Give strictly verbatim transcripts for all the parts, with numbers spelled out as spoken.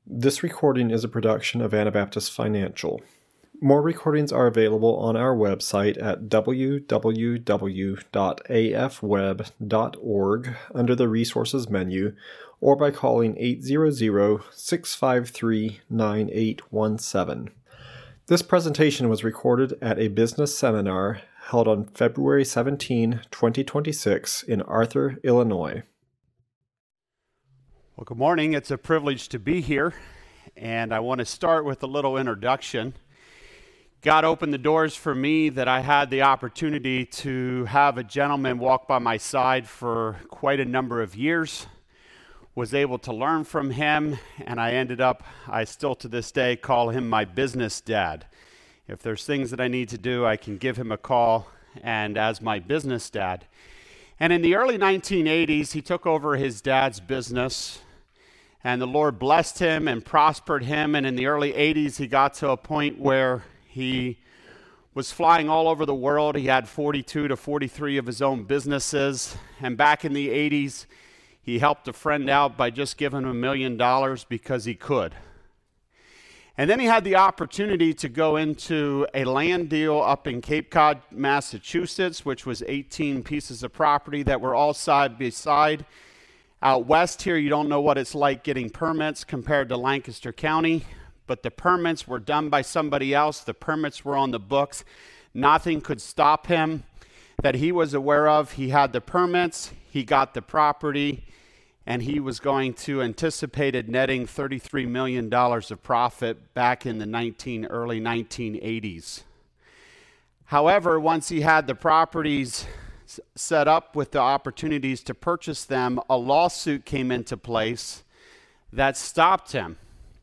This recording is a production of Anabaptist Financial. More recordings are available on our website at w w w dot a f web dot org under the Resources menu, or by calling eight hundred, six five three, nine eight one seven. This presentation was recorded at a business seminar held on February seventeenth, twenty twenty-six in Arthur, Illinois. Well, good morning. It's a privilege to be here, and I want to start with a little introduction. God opened the doors for me that I had the opportunity to have a gentleman walk by my side for quite a number of years, was able to learn from him, and I ended up, I still to this day call him my business dad. If there's things that I need to do, I can give him a call, and as my business dad. And in the early nineteen eighties, he took over his dad's business, and the Lord blessed him and prospered him. And in the early eighties, he got to a point where he was flying all over the world. He had forty-two to forty-three of his own businesses. And back in the eighties, he helped a friend out by just giving him a million dollars because he could. And then he had the opportunity to go into a land deal up in Cape Cod, Massachusetts, which was eighteen pieces of property that were all side by side. Out west here, you don't know what it's like getting permits compared to Lancaster County, but the permits were done by somebody else. The permits were on the books. Nothing could stop him that he was aware of. He had the permits, he got the property, and he was going to anticipated netting thirty-three million dollars of profit back in the nineteen, early nineteen eighties. However, once he had the properties set up with the opportunities to purchase them, a lawsuit came into place that stopped him.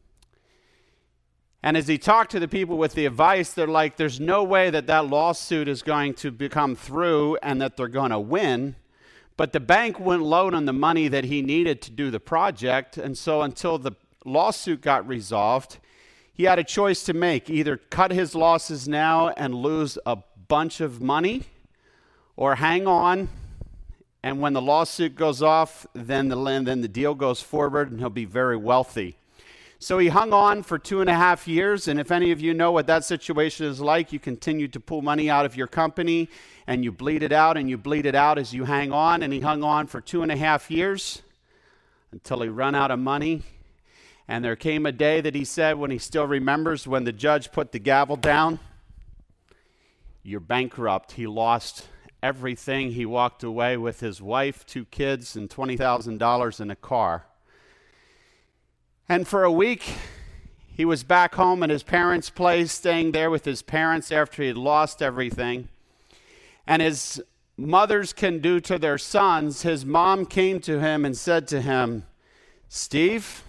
And as he talked to the people with the advice, they're like, there's no way that that lawsuit is going to become through and that they're going to win. But the bank wouldn't loan him the money that he needed to do the project. And so until the lawsuit got resolved, he had a choice to make: either cut his losses now and lose a bunch of money, or hang on, and when the lawsuit goes off, then the then the deal goes forward and he'll be very wealthy. So he hung on for two and a half years, and if any of you know what that situation is like, you continue to pull money out of your company, and you bleed it out, and you bleed it out as you hang on, and he hung on for two and a half years until he ran out of money. And there came a day that he said, when he still remembers, when the judge put the gavel down, "You're bankrupt." He lost everything. He walked away with his wife, two kids, and twenty thousand dollars in a car. And for a week, he was back home at his parents' place, staying there with his parents after he had lost everything. And as mothers can do to their sons, his mom came to him and said to him, "Steve,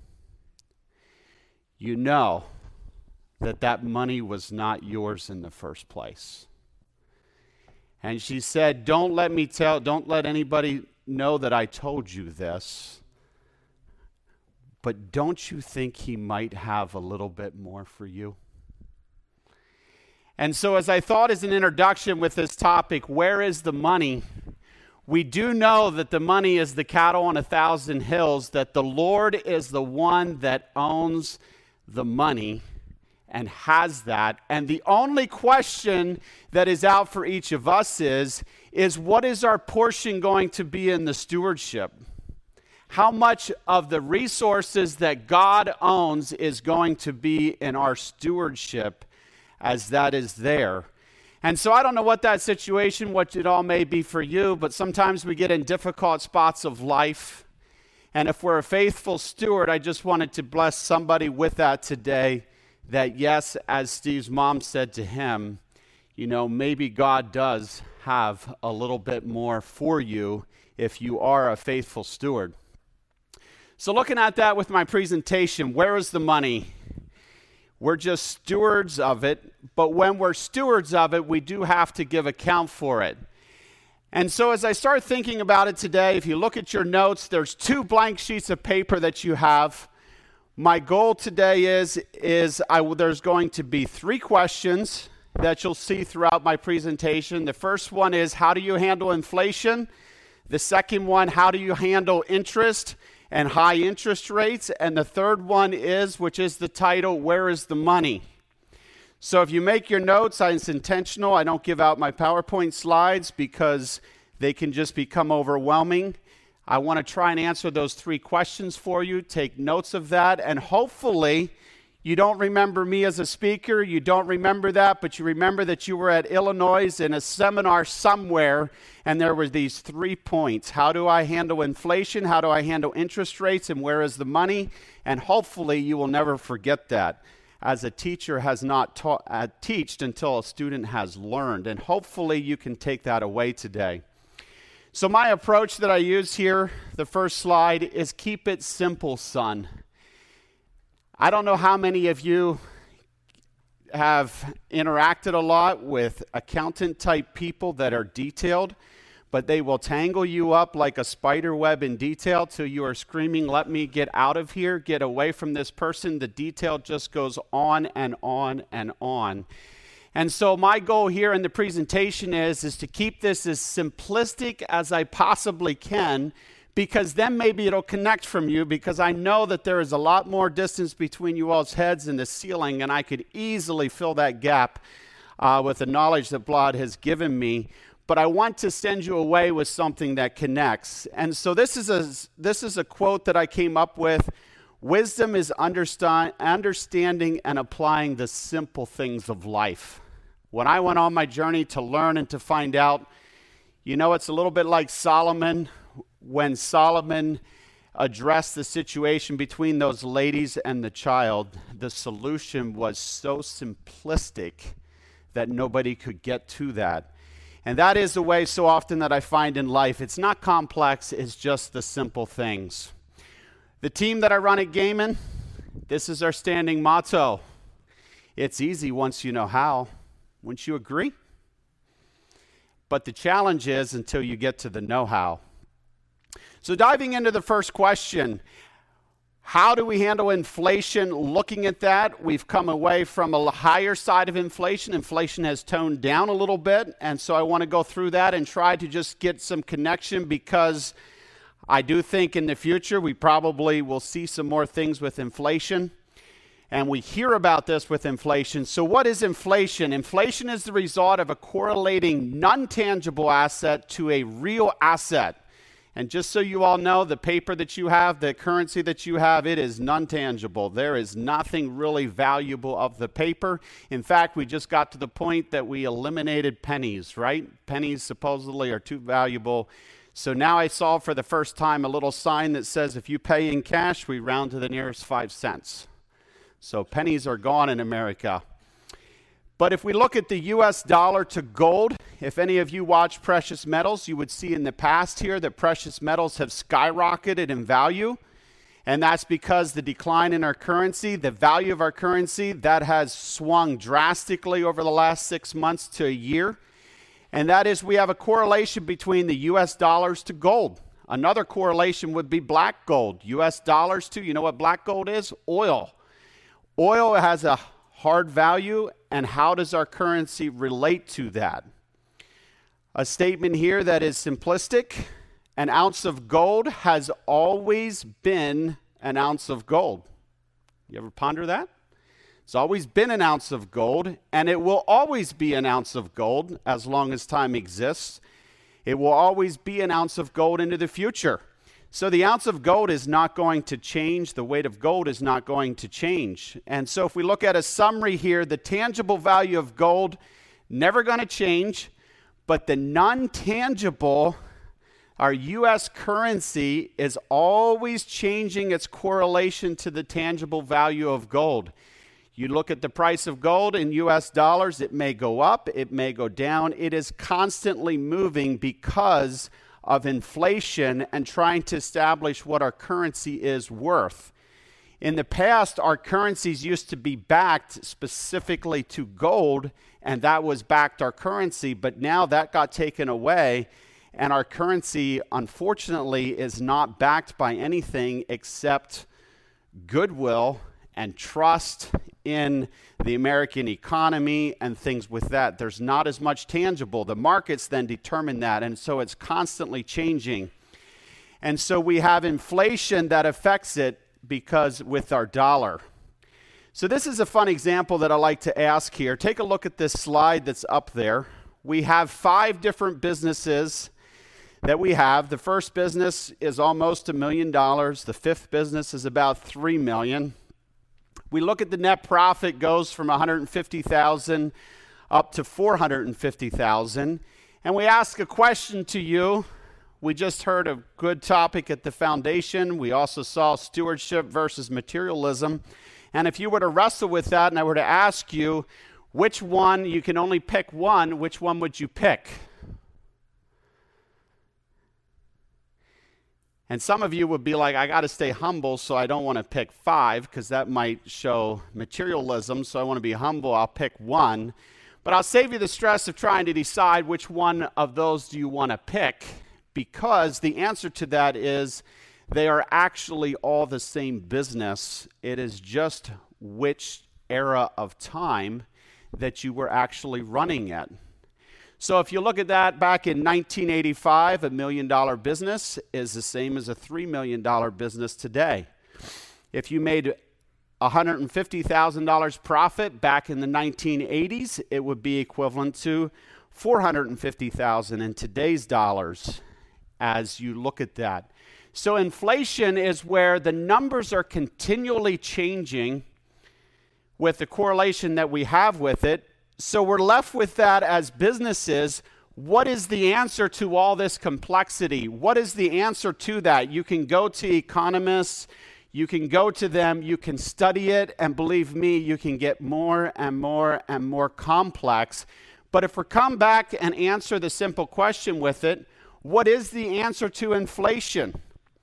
you know that that money was not yours in the first place." And she said, don't let me tell, don't let anybody know that I told you this, but don't you think he might have a little bit more for you? And so as I thought as an introduction with this topic, where is the money? We do know that the money is the cattle on a thousand hills, that the Lord is the one that owns the money and has that. And the only question that is out for each of us is, is what is our portion going to be in the stewardship? How much of the resources that God owns is going to be in our stewardship as that is there? And so I don't know what that situation, what it all may be for you, but sometimes we get in difficult spots of life. And if we're a faithful steward, I just wanted to bless somebody with that today, that yes, as Steve's mom said to him, you know, maybe God does have a little bit more for you if you are a faithful steward. So looking at that with my presentation, where is the money? We're just stewards of it, but when we're stewards of it, we do have to give account for it. And so as I start thinking about it today, if you look at your notes, there's two blank sheets of paper that you have. My goal today is, is I, there's going to be three questions that you'll see throughout my presentation. The first one is, how do you handle inflation? The second one, how do you handle interest? and high interest rates. And the third one is, which is the title, Where is the Money? So if you make your notes, it's intentional. I don't give out my PowerPoint slides because they can just become overwhelming. I want to try and answer those three questions for you. Take notes of that, and hopefully you don't remember me as a speaker. You don't remember that, but you remember that you were at Illinois in a seminar somewhere, and there were these three points. How do I handle inflation? How do I handle interest rates? And where is the money? And hopefully you will never forget that, as a teacher has not taught, uh, teached until a student has learned. And hopefully you can take that away today. So my approach that I use here, the first slide, is keep it simple, son. I don't know how many of you have interacted a lot with accountant-type people that are detailed, but they will tangle you up like a spider web in detail till you are screaming, let me get out of here, get away from this person. The detail just goes on and on and on. And so my goal here in the presentation is, is to keep this as simplistic as I possibly can, because then maybe it'll connect from you, because I know that there is a lot more distance between you all's heads and the ceiling, and I could easily fill that gap uh, with the knowledge that Vlad has given me. But I want to send you away with something that connects. And so this is a, this is a quote that I came up with. Wisdom is understand, understanding and applying the simple things of life. When I went on my journey to learn and to find out, you know, it's a little bit like Solomon. When Solomon addressed the situation between those ladies and the child, the solution was so simplistic that nobody could get to that. And that is the way so often that I find in life. It's not complex, it's just the simple things. The team that I run at Gaiman, this is our standing motto. It's easy once you know how. Wouldn't you agree? But the challenge is until you get to the know-how. So diving into the first question, how do we handle inflation? Looking at that, we've come away from a higher side of inflation. Inflation has toned down a little bit, and so I want to go through that and try to just get some connection, because I do think in the future we probably will see some more things with inflation, and we hear about this with inflation. So what is inflation? Inflation is the result of a correlating non-tangible asset to a real asset. And just so you all know, the paper that you have, the currency that you have, it is non-tangible. There is nothing really valuable of the paper. In fact, we just got to the point that we eliminated pennies, right? Pennies supposedly are too valuable. So now I saw for the first time a little sign that says, if you pay in cash, we round to the nearest five cents. So pennies are gone in America. But if we look at the U S dollar to gold, if any of you watch precious metals, you would see in the past here that precious metals have skyrocketed in value. And that's because the decline in our currency, the value of our currency, that has swung drastically over the last six months to a year. And that is, we have a correlation between the U S dollars to gold. Another correlation would be black gold. U S dollars to, you know what black gold is? Oil. Oil has a hard value, and how does our currency relate to that? A statement here that is simplistic: an ounce of gold has always been an ounce of gold. You ever ponder that? It's always been an ounce of gold, and it will always be an ounce of gold as long as time exists. It will always be an ounce of gold into the future. So the ounce of gold is not going to change. The weight of gold is not going to change. And so if we look at a summary here, the tangible value of gold, never going to change, but the non-tangible, our U S currency, is always changing its correlation to the tangible value of gold. You look at the price of gold in U S dollars, it may go up, it may go down. It is constantly moving because of inflation and trying to establish what our currency is worth. In the past, our currencies used to be backed specifically to gold, and that was backed our currency, but now that got taken away, and our currency, unfortunately, is not backed by anything except goodwill and trust in the American economy and things with that. There's not as much tangible. The markets then determine that, and so it's constantly changing. And so we have inflation that affects it because with our dollar. So this is a fun example that I like to ask here. Take a look at this slide that's up there. We have five different businesses that we have. The first business is almost a million dollars. The fifth business is about three million. We look at the net profit goes from one hundred fifty thousand up to four hundred fifty thousand. And we ask a question to you. We just heard a good topic at the foundation. We also saw stewardship versus materialism. And if you were to wrestle with that and I were to ask you which one, you can only pick one, which one would you pick? And some of you would be like, I got to stay humble, so I don't want to pick five because that might show materialism, so I want to be humble. I'll pick one. But I'll save you the stress of trying to decide which one of those do you want to pick, because the answer to that is they are actually all the same business. It is just which era of time that you were actually running at. So if you look at that back in nineteen eighty-five, a million dollar business is the same as a three million dollar business today. If you made one hundred fifty thousand dollars profit back in the nineteen eighties, it would be equivalent to four hundred fifty thousand dollars in today's dollars as you look at that. So inflation is where the numbers are continually changing with the correlation that we have with it. So we're left with that as businesses. What is the answer to all this complexity? What is the answer to that? You can go to economists, you can go to them, you can study it, and believe me, you can get more and more and more complex. But if we come back and answer the simple question with it, what is the answer to inflation?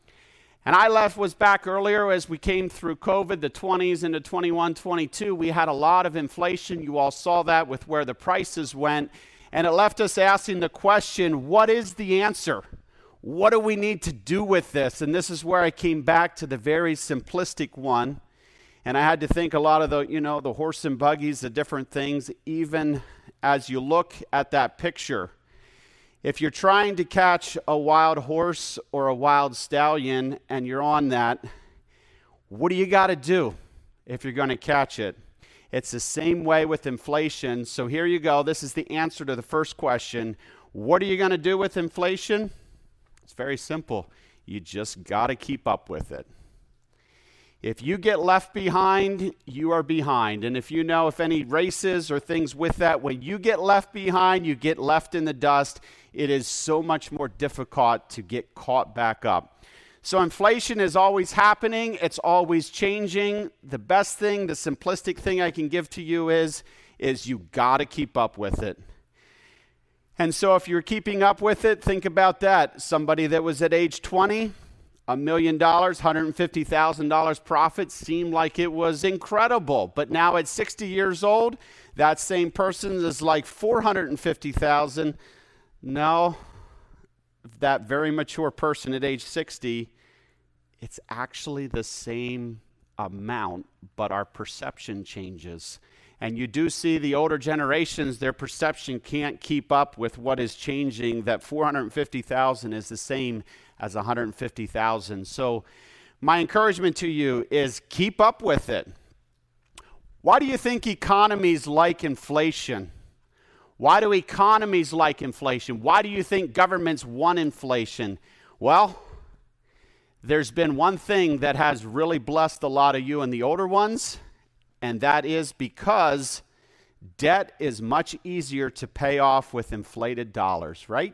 And I left was back earlier as we came through COVID, the twenties into twenty-one, twenty-two, we had a lot of inflation. You all saw that with where the prices went. And it left us asking the question, what is the answer? What do we need to do with this? And this is where I came back to the very simplistic one. And I had to think a lot of the, you know, the horse and buggies, the different things, even as you look at that picture. If you're trying to catch a wild horse or a wild stallion and you're on that, what do you got to do if you're going to catch it? It's the same way with inflation. So here you go. This is the answer to the first question. What are you going to do with inflation? It's very simple. You just got to keep up with it. If you get left behind, you are behind. And if you know if any races or things with that, when you get left behind, you get left in the dust. It is so much more difficult to get caught back up. So inflation is always happening. It's always changing. The best thing, the simplistic thing I can give to you is, is you got to keep up with it. And so if you're keeping up with it, think about that. Somebody that was at age twenty, a million dollars, one hundred fifty thousand dollars profit seemed like it was incredible. But now at sixty years old, that same person is like four hundred fifty thousand dollars. No, that very mature person at age sixty, it's actually the same amount, but our perception changes. And you do see the older generations, their perception can't keep up with what is changing, that four hundred fifty thousand is the same as one hundred fifty thousand. So my encouragement to you is keep up with it. Why do you think economies like inflation? Why do economies like inflation? Why do you think governments want inflation? Well, there's been one thing that has really blessed a lot of you and the older ones, and that is because debt is much easier to pay off with inflated dollars, right?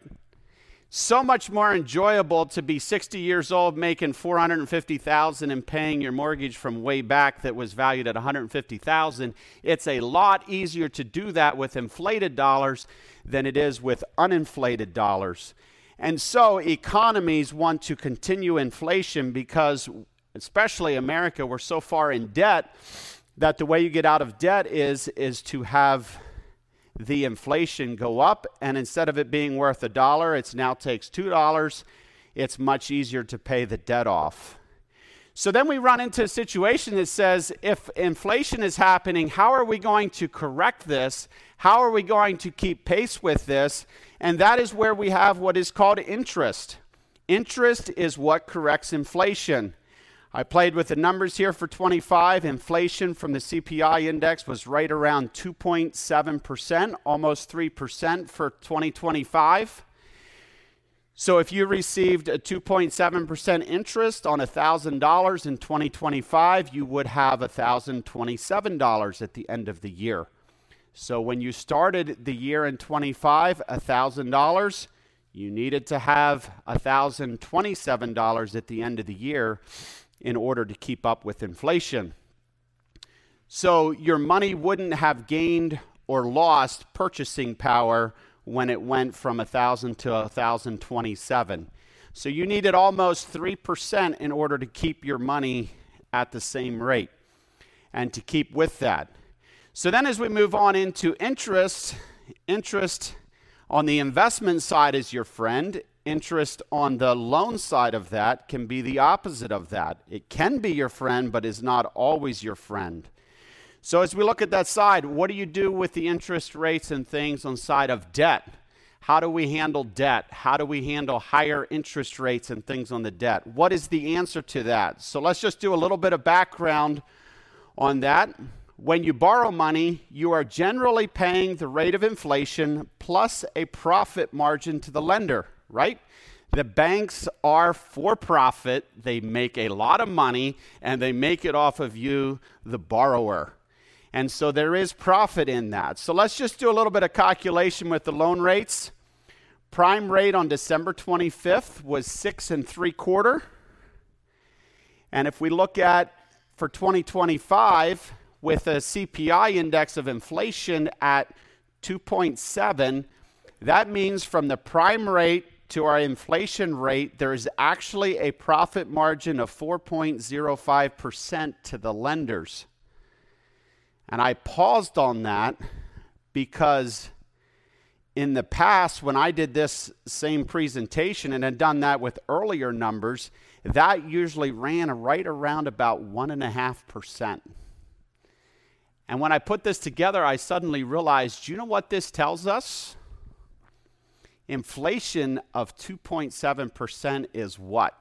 So much more enjoyable to be sixty years old making four hundred fifty thousand dollars and paying your mortgage from way back that was valued at one hundred fifty thousand dollars. It's a lot easier to do that with inflated dollars than it is with uninflated dollars. And so economies want to continue inflation because, especially America, we're so far in debt that the way you get out of debt is, is to have the inflation go up, and instead of it being worth a dollar, it now takes two dollars. It's much easier to pay the debt off. So then we run into a situation that says, if inflation is happening, how are we going to correct this? How are we going to keep pace with this? And that is where we have what is called interest. Interest is what corrects inflation. I played with the numbers here for twenty-five. Inflation from the C P I index was right around two point seven percent, almost three percent for twenty twenty-five. So if you received a two point seven percent interest on one thousand dollars in twenty twenty-five, you would have one thousand twenty-seven dollars at the end of the year. So when you started the year in twenty-five, one thousand dollars, you needed to have one thousand twenty-seven dollars at the end of the year in order to keep up with inflation. So your money wouldn't have gained or lost purchasing power when it went from one thousand to one thousand twenty-seven. So you needed almost three percent in order to keep your money at the same rate and to keep with that. So then as we move on into interest, interest on the investment side is your friend. Interest on the loan side of that can be the opposite of that. It can be your friend, but is not always your friend. So as we look at that side, what do you do with the interest rates and things on side of debt? How do we handle debt? How do we handle higher interest rates and things on the debt? What is the answer to that? So let's just do a little bit of background on that. When you borrow money, you are generally paying the rate of inflation plus a profit margin to the lender, right? The banks are for profit. They make a lot of money, and they make it off of you, the borrower. And so there is profit in that. So let's just do a little bit of calculation with the loan rates. Prime rate on December twenty-fifth was six and three quarter. And if we look at for twenty twenty-five, with a C P I index of inflation at two point seven, that means from the prime rate to our inflation rate, there is actually a profit margin of four point zero five percent to the lenders. And I paused on that because in the past, when I did this same presentation and had done that with earlier numbers, that usually ran right around about one point five percent. And when I put this together, I suddenly realized, you know what this tells us? Inflation of two point seven percent is what?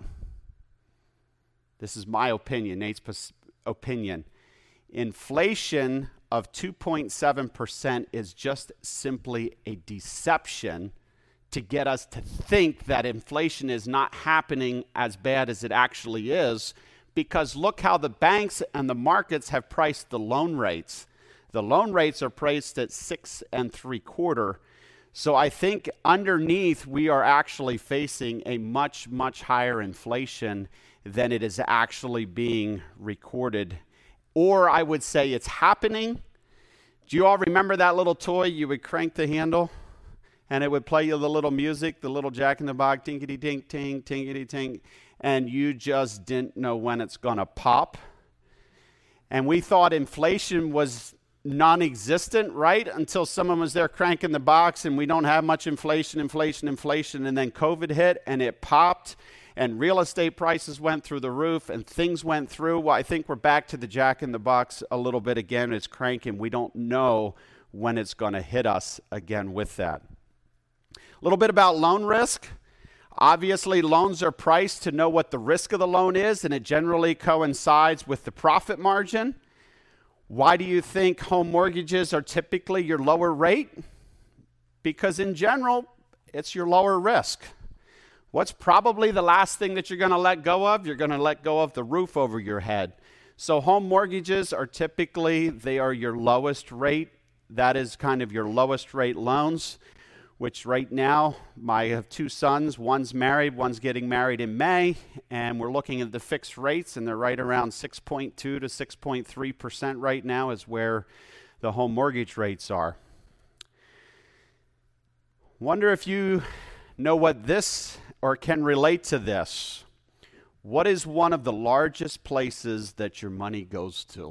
This is my opinion, Nate's opinion. Inflation of two point seven percent is just simply a deception to get us to think that inflation is not happening as bad as it actually is, because look how the banks and the markets have priced the loan rates. The loan rates are priced at six and three quarter. So I think underneath we are actually facing a much, much higher inflation than it is actually being recorded. Or I would say it's happening. Do you all remember that little toy? You would crank the handle and it would play you the little music, the little Jack in the Box, tinkety tink, tink, tinkety tink, and you just didn't know when it's going to pop. And we thought inflation was non-existent, right? Until someone was there cranking the box and we don't have much inflation, inflation, inflation. And then COVID hit and it popped and real estate prices went through the roof and things went through. Well, I think we're back to the Jack in the Box a little bit again. It's cranking. We don't know when it's going to hit us again with that. A little bit about loan risk. Obviously, loans are priced to know what the risk of the loan is, and it generally coincides with the profit margin. Why do you think home mortgages are typically your lower rate? Because in general, it's your lower risk. What's probably the last thing that you're going to let go of? You're going to let go of the roof over your head. So home mortgages are typically, they are your lowest rate. That is kind of your lowest rate loans, which right now, I have two sons. One's married, one's getting married in May, and we're looking at the fixed rates, and they're right around six point two to six point three percent right now is where the home mortgage rates are. Wonder if you know what this or can relate to this. What is one of the largest places that your money goes to?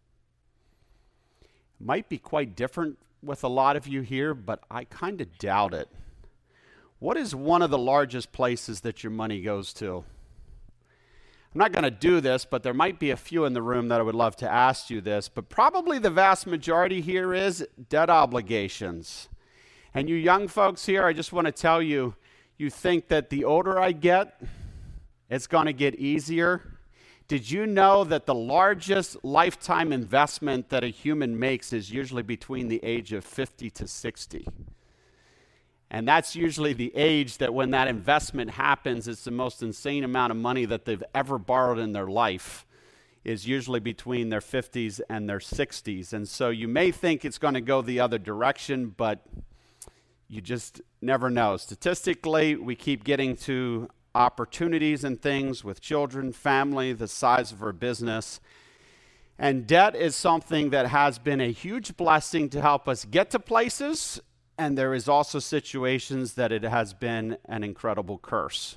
Might be quite different with a lot of you here, but I kind of doubt it. What is one of the largest places that your money goes to? I'm not going to do this, but there might be a few in the room that I would love to ask you this, but probably the vast majority here is debt obligations. And you young folks here, I just want to tell you, You think that the older I get, it's going to get easier. Did you know that the largest lifetime investment that a human makes is usually between the age of fifty to sixty? And that's usually the age that when that investment happens, it's the most insane amount of money that they've ever borrowed in their life, is usually between their fifties and their sixties. And so you may think it's going to go the other direction, but you just never know. Statistically, we keep getting to opportunities and things with children, family, the size of our business. And debt is something that has been a huge blessing to help us get to places, and there is also situations that it has been an incredible curse.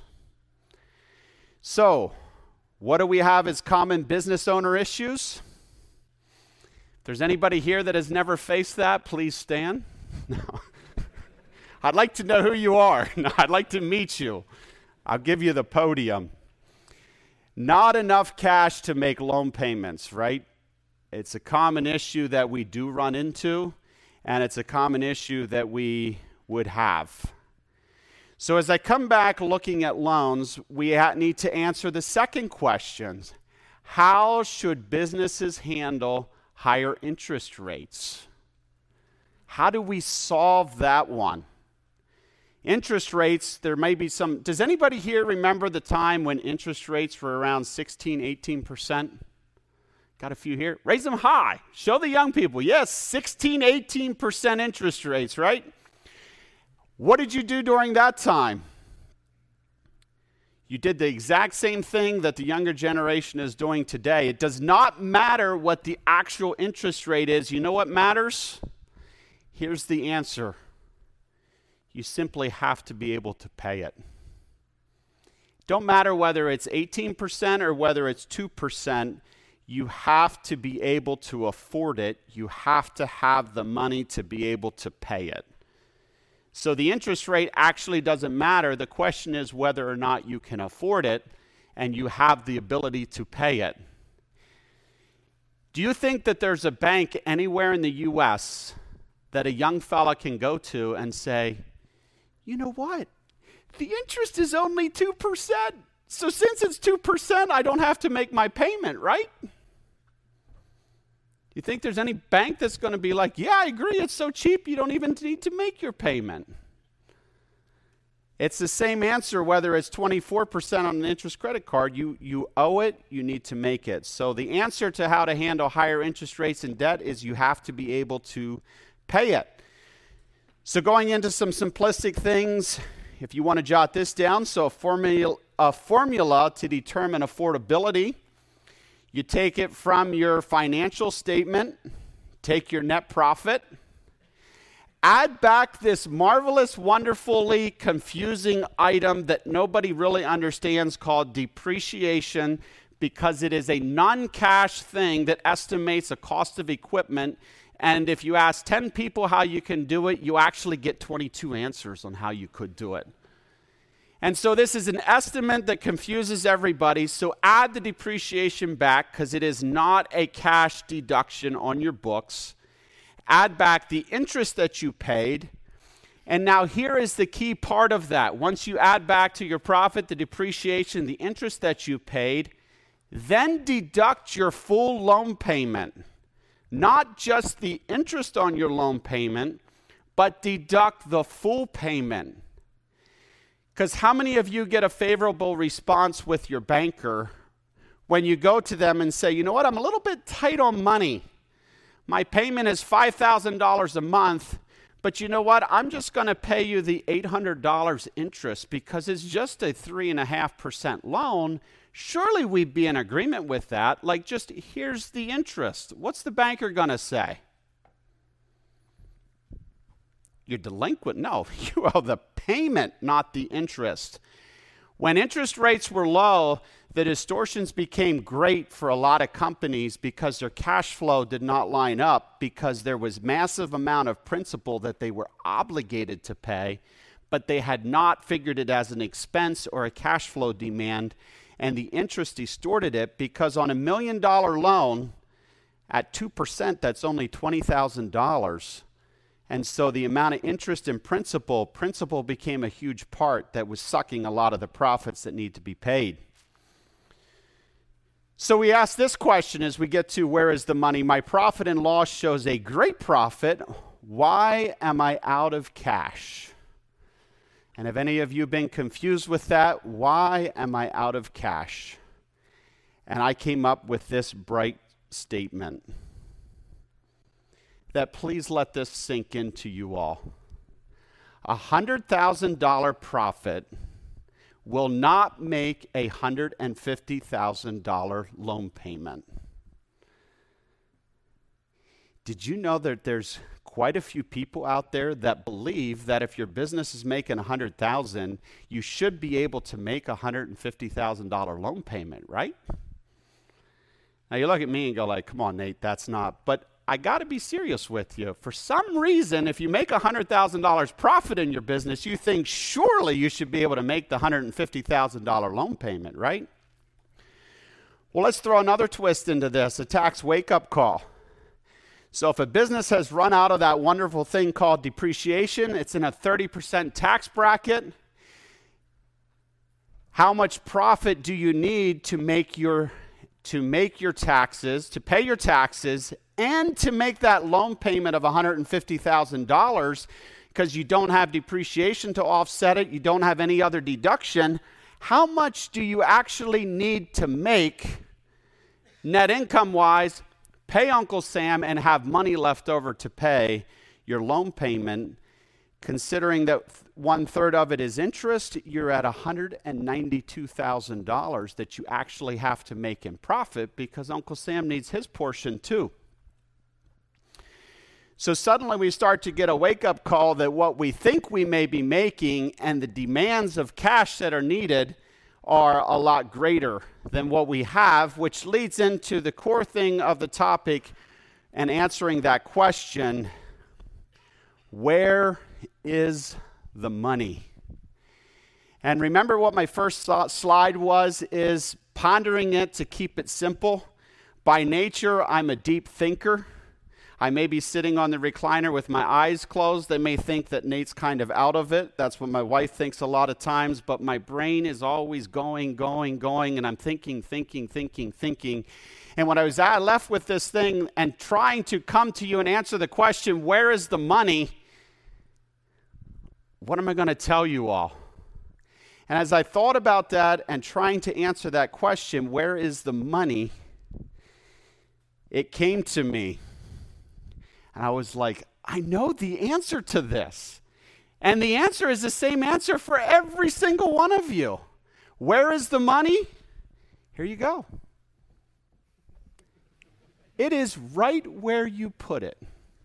So, what do we have as common business owner issues? If there's anybody here that has never faced that, please stand. No. I'd like to know who you are. No, I'd like to meet you. I'll give you the podium. Not enough cash to make loan payments, right? It's a common issue that we do run into, and it's a common issue that we would have. So as I come back looking at loans, we ha- need to answer the second question. How should businesses handle higher interest rates? How do we solve that one? Interest rates, there may be some, does anybody here remember the time when interest rates were around sixteen, eighteen percent? Got a few here. Raise them high. Show the young people. Yes, sixteen, eighteen percent interest rates, right? What did you do during that time? You did the exact same thing that the younger generation is doing today. It does not matter what the actual interest rate is. You know what matters? Here's the answer. You simply have to be able to pay it. Don't matter whether it's eighteen percent or whether it's two percent, you have to be able to afford it. You have to have the money to be able to pay it. So the interest rate actually doesn't matter. The question is whether or not you can afford it and you have the ability to pay it. Do you think that there's a bank anywhere in the U S that a young fella can go to and say, you know what? The interest is only two percent. So since it's two percent, I don't have to make my payment, right? You think there's any bank that's going to be like, yeah, I agree, it's so cheap, you don't even need to make your payment? It's the same answer whether it's twenty-four percent on an interest credit card. You, you owe it, you need to make it. So the answer to how to handle higher interest rates and debt is you have to be able to pay it. So going into some simplistic things, if you want to jot this down, so a formula, a formula to determine affordability, you take it from your financial statement, take your net profit, add back this marvelous, wonderfully confusing item that nobody really understands called depreciation, because it is a non-cash thing that estimates a cost of equipment. And if you ask ten people how you can do it, you actually get twenty-two answers on how you could do it. And so this is an estimate that confuses everybody. So add the depreciation back because it is not a cash deduction on your books. Add back the interest that you paid. And now here is the key part of that. Once you add back to your profit the depreciation, the interest that you paid, then deduct your full loan payment. Not just the interest on your loan payment, but deduct the full payment. Because how many of you get a favorable response with your banker when you go to them and say, you know what, I'm a little bit tight on money. My payment is five thousand dollars a month, but you know what, I'm just going to pay you the eight hundred dollars interest because it's just a three point five percent loan. Surely we'd be in agreement with that. Like, just here's the interest. What's the banker going to say? You're delinquent? No, you owe the payment, not the interest. When interest rates were low, the distortions became great for a lot of companies because their cash flow did not line up because there was massive amount of principal that they were obligated to pay, but they had not figured it as an expense or a cash flow demand. And the interest distorted it because on a million dollar loan at two percent, that's only twenty thousand dollars. And so the amount of interest in principal, principal became a huge part that was sucking a lot of the profits that need to be paid. So we ask this question as we get to where is the money? My profit and loss shows a great profit. Why am I out of cash? And have any of you been confused with that? Why am I out of cash? And I came up with this bright statement that please let this sink into you all. A one hundred thousand dollars profit will not make a one hundred fifty thousand dollars loan payment. Did you know that there's quite a few people out there that believe that if your business is making one hundred thousand dollars, you should be able to make a one hundred fifty thousand dollars loan payment, right? Now you look at me and go like, come on, Nate, that's not. But I got to be serious with you. For some reason, if you make one hundred thousand dollars profit in your business, you think surely you should be able to make the one hundred fifty thousand dollars loan payment, right? Well, let's throw another twist into this, a tax wake-up call. So if a business has run out of that wonderful thing called depreciation, it's in a thirty percent tax bracket. How much profit do you need to make your to make your taxes, to pay your taxes, and to make that loan payment of one hundred fifty thousand dollars because you don't have depreciation to offset it, you don't have any other deduction? How much do you actually need to make net income-wise, pay Uncle Sam, and have money left over to pay your loan payment? Considering that one-third of it is interest, you're at one hundred ninety-two thousand dollars that you actually have to make in profit because Uncle Sam needs his portion too. So suddenly we start to get a wake-up call that what we think we may be making and the demands of cash that are needed are a lot greater than what we have, which leads into the core thing of the topic and answering that question: where is the money? And remember what my first slide was, is pondering it to keep it simple. By nature, I'm a deep thinker. I may be sitting on the recliner with my eyes closed. They may think that Nate's kind of out of it. That's what my wife thinks a lot of times, but my brain is always going, going, going, and I'm thinking, thinking, thinking, thinking. And when I was at, left with this thing and trying to come to you and answer the question, where is the money? What am I going to tell you all? And as I thought about that and trying to answer that question, where is the money? It came to me. And I was like, I know the answer to this. And the answer is the same answer for every single one of you. Where is the money? Here you go. It is right where you put it.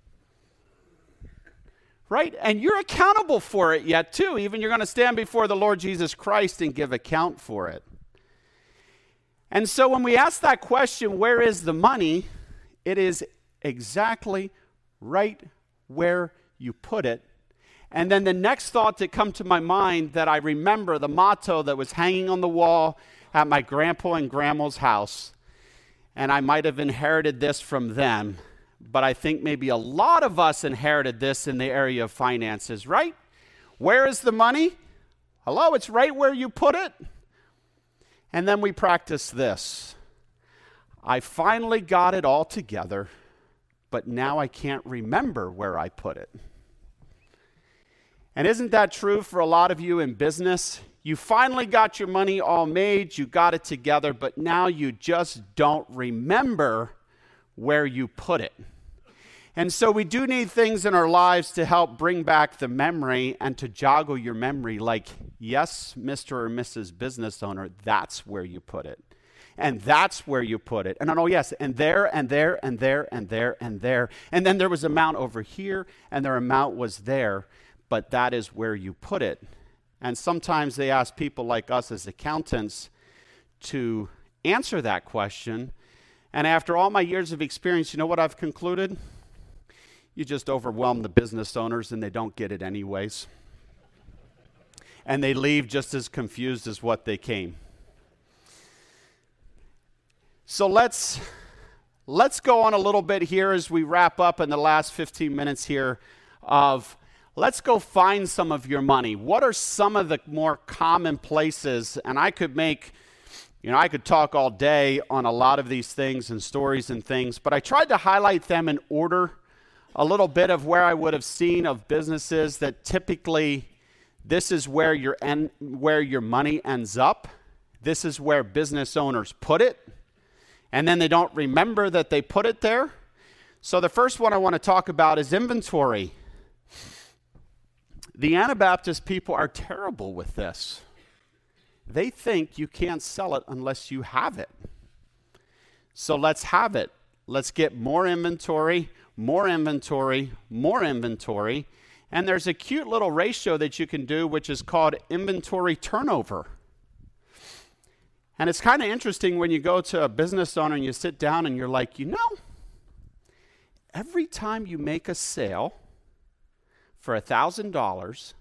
Right? And you're accountable for it yet too. Even you're going to stand before the Lord Jesus Christ and give account for it. And so when we ask that question, where is the money? It is exactly right where you put it. And then the next thought that come to my mind that I remember, the motto that was hanging on the wall at my grandpa and grandma's house, and I might have inherited this from them, but I think maybe a lot of us inherited this in the area of finances, right? Where is the money? Hello, it's right where you put it. And then we practice this. I finally got it all together, but now I can't remember where I put it. And isn't that true for a lot of you in business? You finally got your money all made, you got it together, but now you just don't remember where you put it. And so we do need things in our lives to help bring back the memory and to joggle your memory, like, yes, Mister or Missus Business Owner, that's where you put it. And that's where you put it. And oh, yes, and there, and there, and there, and there, and there. And then there was amount over here, and their amount was there, but that is where you put it. And sometimes they ask people like us as accountants to answer that question. And after all my years of experience, you know what I've concluded? You just overwhelm the business owners and they don't get it anyways. And they leave just as confused as what they came. So let's let's go on a little bit here as we wrap up in the last fifteen minutes here of let's go find some of your money. What are some of the more common places? And I could make, you know, I could talk all day on a lot of these things and stories and things, but I tried to highlight them in order, a little bit of where I would have seen of businesses that typically this is where your en- where your money ends up. This is where business owners put it, and then they don't remember that they put it there. So the first one I want to talk about is inventory. The Anabaptist people are terrible with this. They think you can't sell it unless you have it. So let's have it. Let's get more inventory, more inventory, more inventory. And there's a cute little ratio that you can do, which is called inventory turnover. And it's kind of interesting when you go to a business owner and you sit down and you're like, you know, every time you make a sale for one thousand dollars,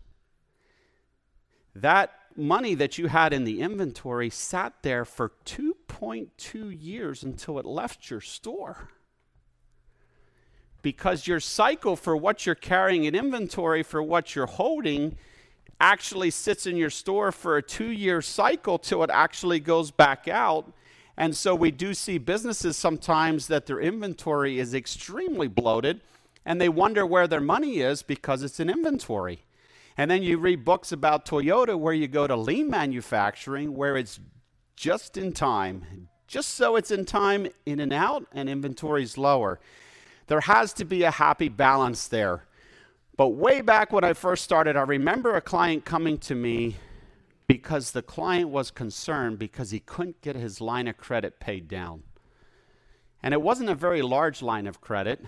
that money that you had in the inventory sat there for two point two years until it left your store. Because your cycle for what you're carrying in inventory, for what you're holding, actually sits in your store for a two-year cycle till it actually goes back out. And so we do see businesses sometimes that their inventory is extremely bloated, and they wonder where their money is because it's in inventory. And then you read books about Toyota where you go to lean manufacturing, where it's just in time, just so it's in time, in and out, and inventory's lower. There has to be a happy balance there. But way back when I first started, I remember a client coming to me because the client was concerned because he couldn't get his line of credit paid down. And it wasn't a very large line of credit,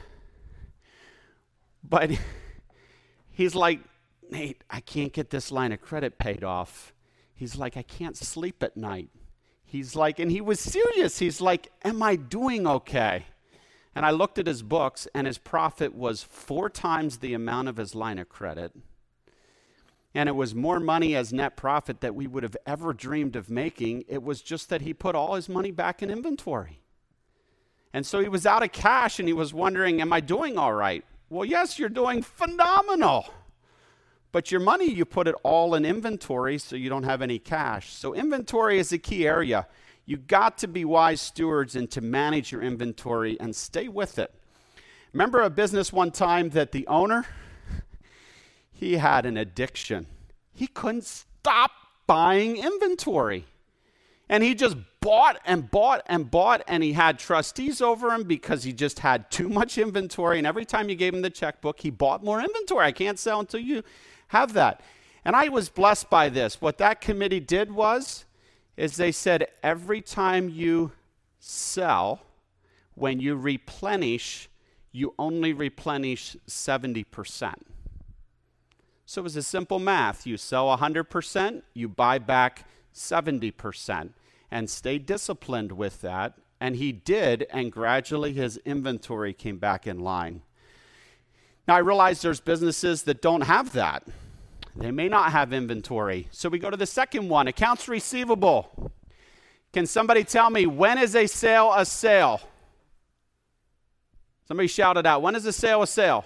but he's like, Nate, I can't get this line of credit paid off. He's like, I can't sleep at night. He's like, and he was serious. He's like, am I doing okay? And I looked at his books, and his profit was four times the amount of his line of credit. And it was more money as net profit that we would have ever dreamed of making. It was just that he put all his money back in inventory. And so he was out of cash, and he was wondering, am I doing all right? Well, yes, you're doing phenomenal. But your money, you put it all in inventory, so you don't have any cash. So inventory is a key area. You got to be wise stewards and to manage your inventory and stay with it. Remember a business one time that the owner, he had an addiction. He couldn't stop buying inventory. And he just bought and bought and bought, and he had trustees over him because he just had too much inventory. And every time you gave him the checkbook, he bought more inventory. I can't sell until you have that. And I was blessed by this. What that committee did was, is they said every time you sell, when you replenish, you only replenish seventy percent. So it was a simple math. You sell one hundred percent, you buy back seventy percent, and stay disciplined with that. And he did, and gradually his inventory came back in line. Now I realize there's businesses that don't have that. They may not have inventory. So we go to the second one, accounts receivable. Can somebody tell me, when is a sale a sale? Somebody shout it out. When is a sale a sale?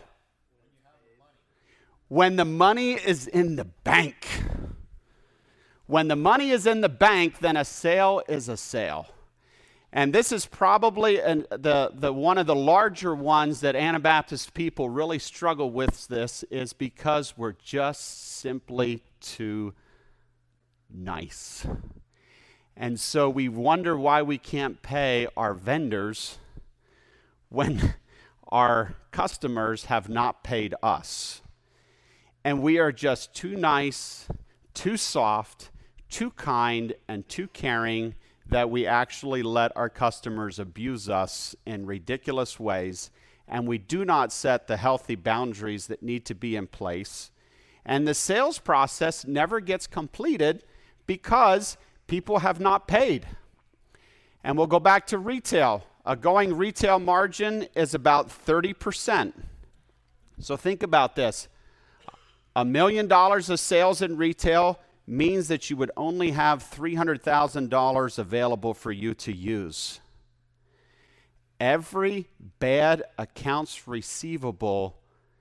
When the money is in the bank. When the money is in the bank, then a sale is a sale. And this is probably an, the, the one of the larger ones that Anabaptist people really struggle with. This is because we're just simply too nice. And so we wonder why we can't pay our vendors when our customers have not paid us. And we are just too nice, too soft, too kind, and too caring that we actually let our customers abuse us in ridiculous ways, and we do not set the healthy boundaries that need to be in place. And the sales process never gets completed because people have not paid. And we'll go back to retail. A going retail margin is about thirty percent. So think about this. A million dollars of sales in retail means that you would only have three hundred thousand dollars available for you to use. Every bad accounts receivable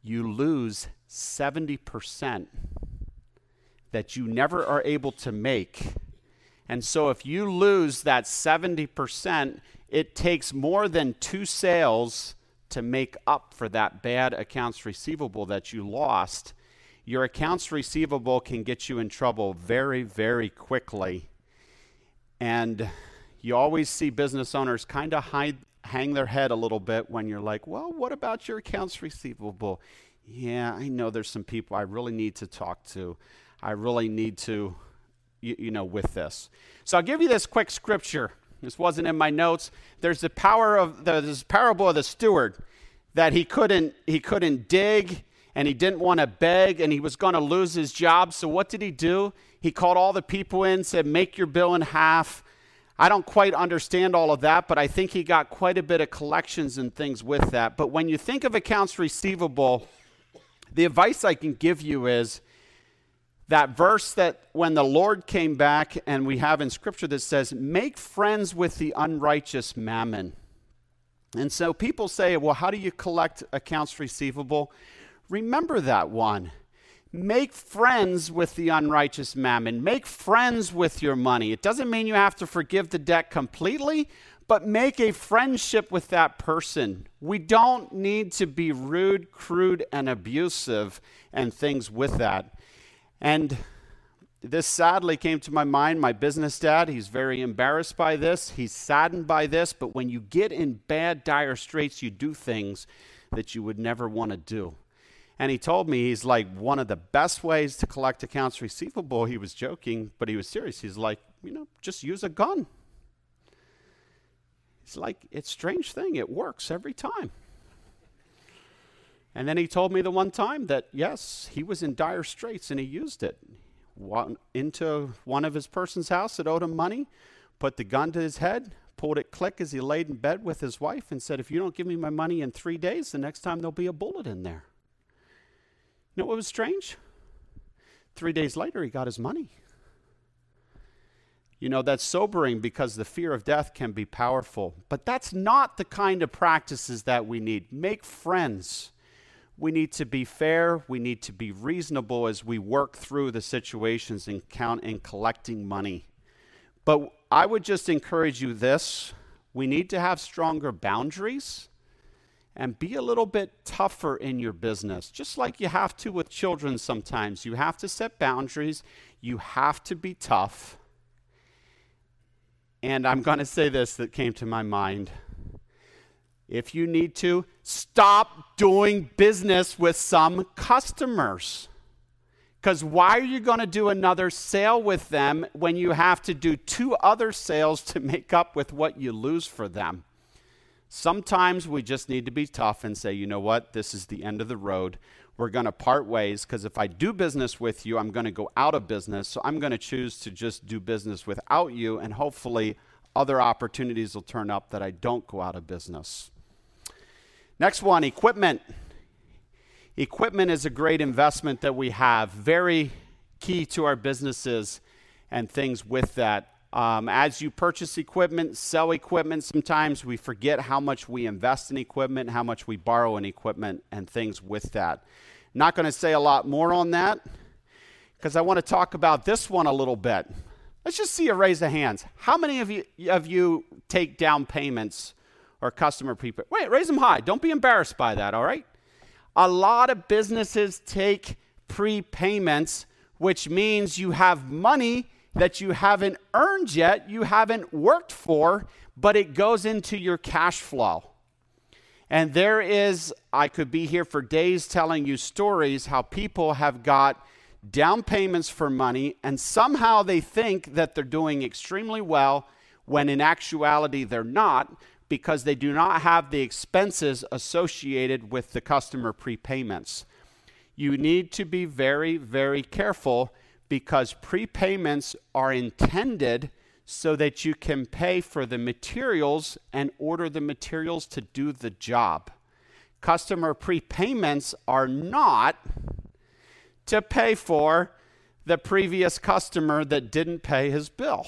you lose seventy percent that you never are able to make. And so if you lose that seventy percent, it takes more than two sales to make up for that bad accounts receivable that you lost. Your accounts receivable can get you in trouble very, very quickly. And you always see business owners kind of hide, hang their head a little bit when you're like, well, what about your accounts receivable? Yeah, I know there's some people I really need to talk to. I really need to, you, you know, with this. So I'll give you this quick scripture. This wasn't in my notes. There's the power of the this parable of the steward, that he couldn't he couldn't dig and he didn't want to beg and he was going to lose his job. So what did he do? He called all the people in, said, make your bill in half. I don't quite understand all of that, but I think he got quite a bit of collections and things with that. But when you think of accounts receivable, the advice I can give you is that verse that when the Lord came back, and we have in Scripture that says, make friends with the unrighteous mammon. And so people say, well, how do you collect accounts receivable? Remember that one. Make friends with the unrighteous mammon. Make friends with your money. It doesn't mean you have to forgive the debt completely, but make a friendship with that person. We don't need to be rude, crude, and abusive and things with that. And this sadly came to my mind. My business dad, he's very embarrassed by this. He's saddened by this. But when you get in bad, dire straits, you do things that you would never want to do. And he told me, he's like, one of the best ways to collect accounts receivable, he was joking, but he was serious. He's like, you know, just use a gun. It's like, it's a strange thing. It works every time. And then he told me the one time that, yes, he was in dire straits and he used it. Went into one of his person's house that owed him money, put the gun to his head, pulled it click as he laid in bed with his wife and said, if you don't give me my money in three days, the next time there'll be a bullet in there. You know what was strange? Three days later, he got his money. You know, that's sobering because the fear of death can be powerful. But that's not the kind of practices that we need. Make friends. We need to be fair. We need to be reasonable as we work through the situations and count and collecting money. But I would just encourage you this. We need to have stronger boundaries and be a little bit tougher in your business, just like you have to with children sometimes. You have to set boundaries. You have to be tough. And I'm going to say this that came to my mind. If you need to, stop doing business with some customers. Because why are you going to do another sale with them when you have to do two other sales to make up with what you lose for them? Sometimes we just need to be tough and say, you know what, this is the end of the road. We're going to part ways because if I do business with you, I'm going to go out of business. So I'm going to choose to just do business without you, and hopefully other opportunities will turn up that I don't go out of business. Next one, equipment. Equipment is a great investment that we have, very key to our businesses and things with that. Um, as you purchase equipment, sell equipment, sometimes we forget how much we invest in equipment, how much we borrow in equipment, and things with that. Not going to say a lot more on that because I want to talk about this one a little bit. Let's just see a raise of hands. How many of you of you take down payments or customer prepay? Wait, raise them high. Don't be embarrassed by that, all right? A lot of businesses take prepayments, which means you have money that you haven't earned yet, you haven't worked for, but it goes into your cash flow. And there is, I could be here for days telling you stories how people have got down payments for money and somehow they think that they're doing extremely well when in actuality they're not, because they do not have the expenses associated with the customer prepayments. You need to be very, very careful because prepayments are intended so that you can pay for the materials and order the materials to do the job. Customer prepayments are not to pay for the previous customer that didn't pay his bill.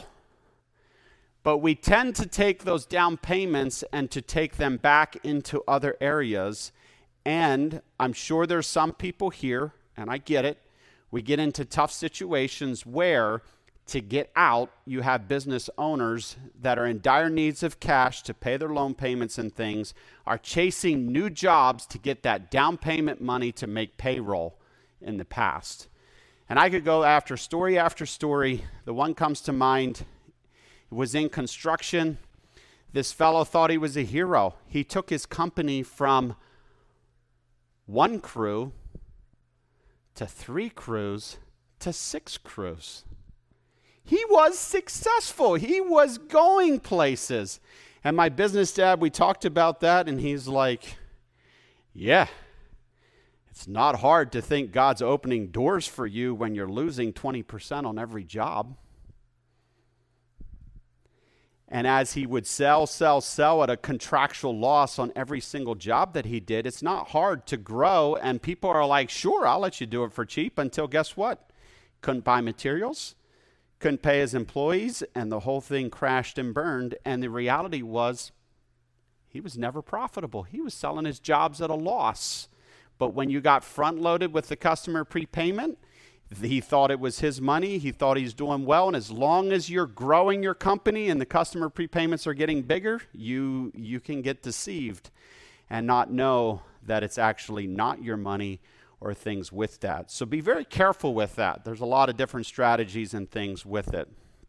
But we tend to take those down payments and to take them back into other areas. And I'm sure there's some people here, and I get it, we get into tough situations where to get out, you have business owners that are in dire needs of cash to pay their loan payments and things, are chasing new jobs to get that down payment money to make payroll in the past. And I could go after story after story. The one comes to mind, it was in construction. This fellow thought he was a hero. He took his company from one crew to three crews to six crews. He was successful. He was going places. And my business dad, we talked about that, and he's like, yeah, it's not hard to think God's opening doors for you when you're losing twenty percent on every job. And as he would sell, sell, sell at a contractual loss on every single job that he did, it's not hard to grow. And people are like, sure, I'll let you do it for cheap, until guess what? Couldn't buy materials, couldn't pay his employees, and the whole thing crashed and burned. And the reality was he was never profitable. He was selling his jobs at a loss. But when you got front-loaded with the customer prepayment, he thought it was his money. He thought he's doing well. And as long as you're growing your company and the customer prepayments are getting bigger, you you can get deceived and not know that it's actually not your money or things with that. So be very careful with that. There's a lot of different strategies and things with it.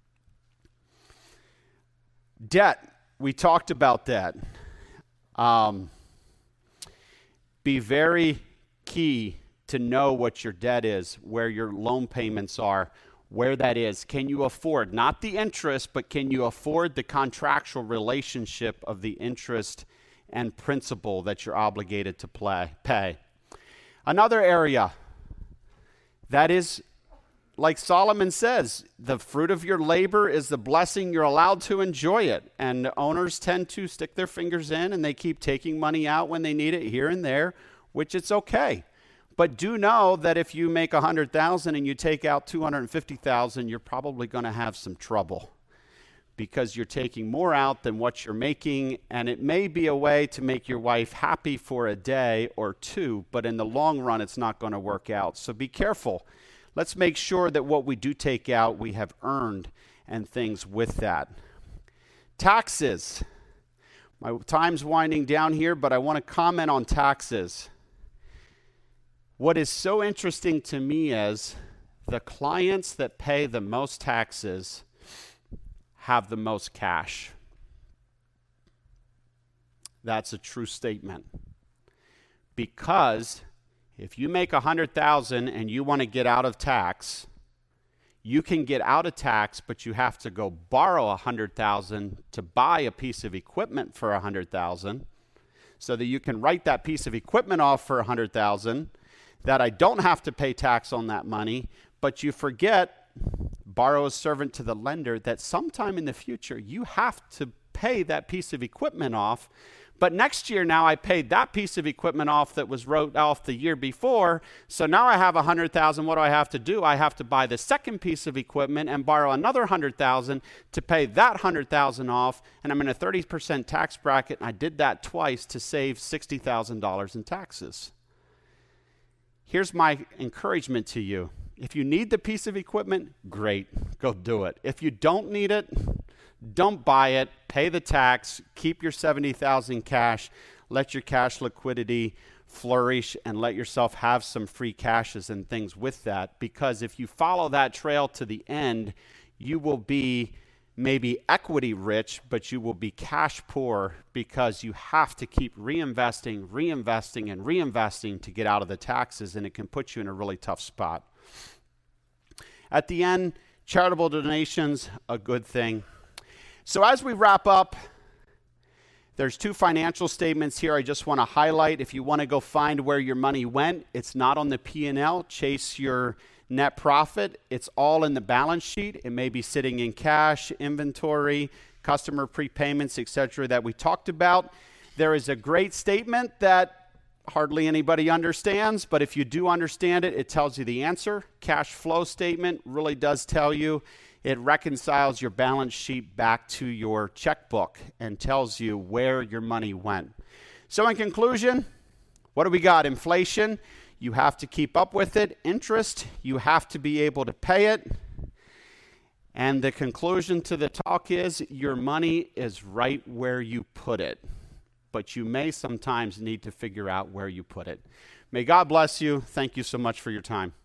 Debt. We talked about that. Um, be very key to know what your debt is, where your loan payments are, where that is. Can you afford, not the interest, but can you afford the contractual relationship of the interest and principal that you're obligated to play, pay? Another area that is, like Solomon says, the fruit of your labor is the blessing. You're allowed to enjoy it. And owners tend to stick their fingers in and they keep taking money out when they need it here and there, which it's okay. But do know that if you make one hundred thousand dollars and you take out two hundred fifty thousand dollars, you're probably going to have some trouble because you're taking more out than what you're making. And it may be a way to make your wife happy for a day or two, but in the long run, it's not going to work out. So be careful. Let's make sure that what we do take out, we have earned and things with that. Taxes. My time's winding down here, but I want to comment on taxes. What is so interesting to me is the clients that pay the most taxes have the most cash. That's a true statement. Because if you make one hundred thousand dollars and you want to get out of tax, you can get out of tax, but you have to go borrow one hundred thousand dollars to buy a piece of equipment for one hundred thousand dollars so that you can write that piece of equipment off for one hundred thousand dollars. That I don't have to pay tax on that money, but you forget, borrow a servant to the lender, that sometime in the future you have to pay that piece of equipment off. But next year now I paid that piece of equipment off that was wrote off the year before, so now I have one hundred thousand dollars. What do I have to do? I have to buy the second piece of equipment and borrow another one hundred thousand dollars to pay that one hundred thousand dollars off, and I'm in a thirty percent tax bracket, and I did that twice to save sixty thousand dollars in taxes. Here's my encouragement to you. If you need the piece of equipment, great, go do it. If you don't need it, don't buy it, pay the tax, keep your seventy thousand dollars cash, let your cash liquidity flourish, and let yourself have some free cashes and things with that. Because if you follow that trail to the end, you will be maybe equity rich, but you will be cash poor because you have to keep reinvesting, reinvesting, and reinvesting to get out of the taxes, and it can put you in a really tough spot. At the end, charitable donations, a good thing. So as we wrap up, there's two financial statements here I just want to highlight. If you want to go find where your money went, it's not on the P and L. Chase your net profit. It's all in the balance sheet. It may be sitting in cash, inventory, customer prepayments, et cetera, that we talked about. There is a great statement that hardly anybody understands, but if you do understand it, it tells you the answer. Cash flow statement really does tell you. It reconciles your balance sheet back to your checkbook and tells you where your money went. So in conclusion, What do we got? Inflation. You have to keep up with it. Interest. You have to be able to pay it. And the conclusion to the talk is your money is right where you put it. But you may sometimes need to figure out where you put it. May God bless you. Thank you so much for your time.